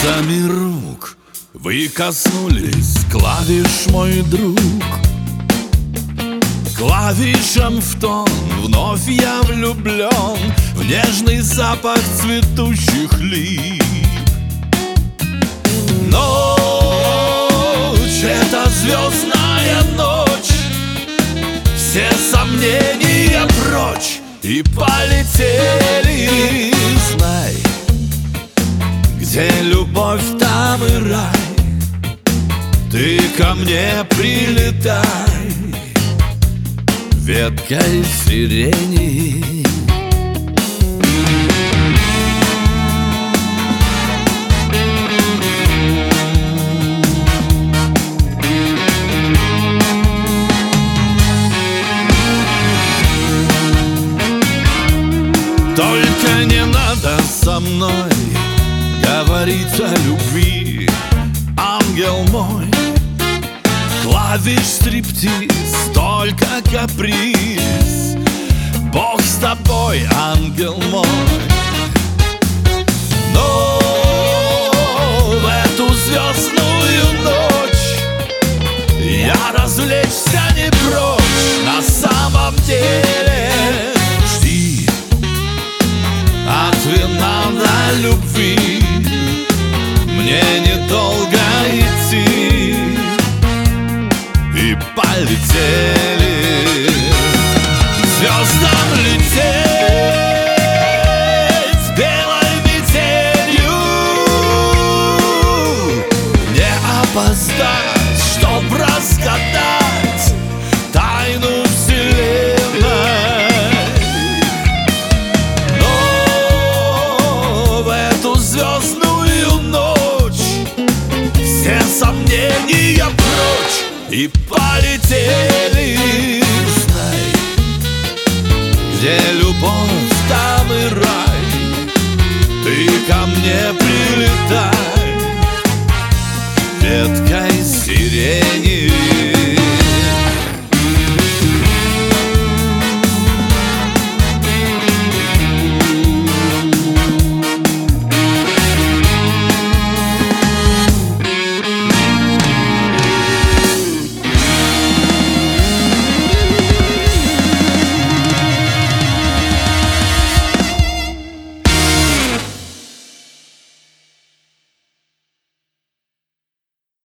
Пальцами рук вы коснулись клавиш, мой друг. Клавишам в тон вновь я влюблен в нежный запах цветущих лип. Ночь — это звездная ночь, все сомнения прочь и полетели. Знай, где любовь, там и рай. Ты ко мне прилетай веткой сирени. Только не надо со мной говорить о любви, ангел мой. Клавиш стриптиз, только каприз. Бог с тобой, ангел мой. Но в эту звездную ночь я развлечься не прочь. На самом деле жди от вина до любви, мне недолго идти. И полетели звездам лететь белой метелью, не опоздать, чтоб разгадать тайну вселенной. Но в эту звездную ночь все сомнения прочь и полетели. Знай, где любовь, там и рай. Ты ко мне прилетай веткой